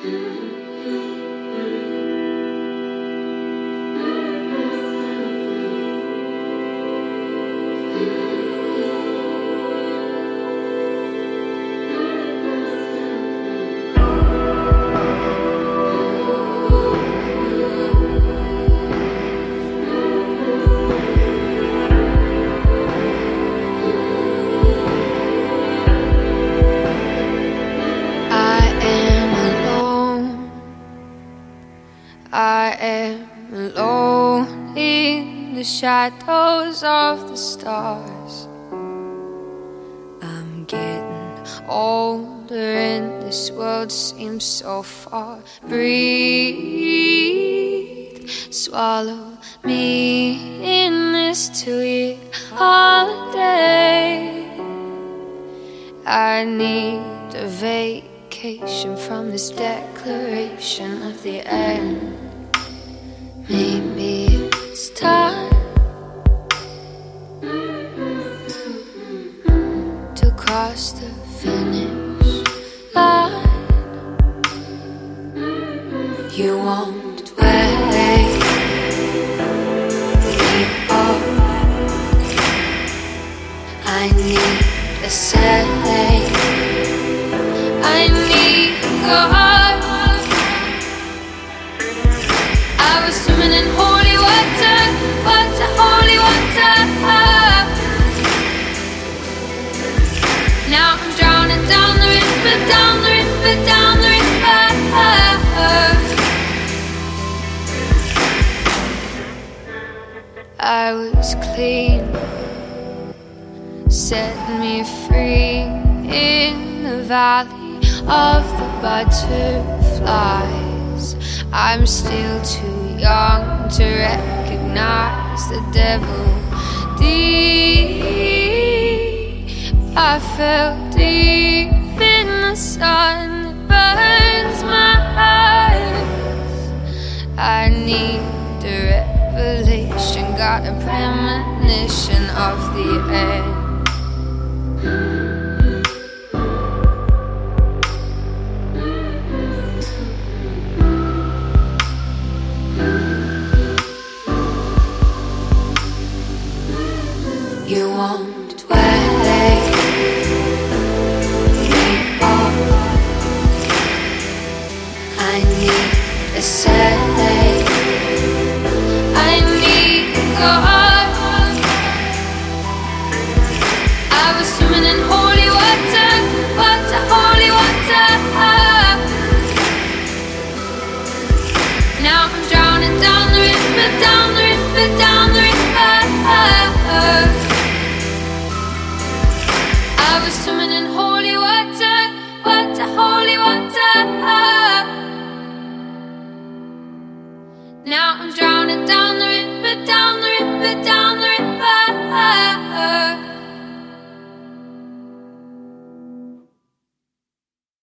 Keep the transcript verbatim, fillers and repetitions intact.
I am alone in the shadows of the stars. I'm getting older and this world seems so far. Breathe, swallow me in this two-year holiday. I need a vacation from this declaration of the end. Maybe it's time to cross the finish line. You won't wait. Oh, I need a say. I need God. I was swimming in holy water, water, holy water. Now I'm drowning down the river, down the river, down the river. I was clean, set me free in the valley of the butterflies. I'm still too young to recognize the devil deep. I fell deep in the sun that burns my eyes. I need a revelation, got a premonition of the end.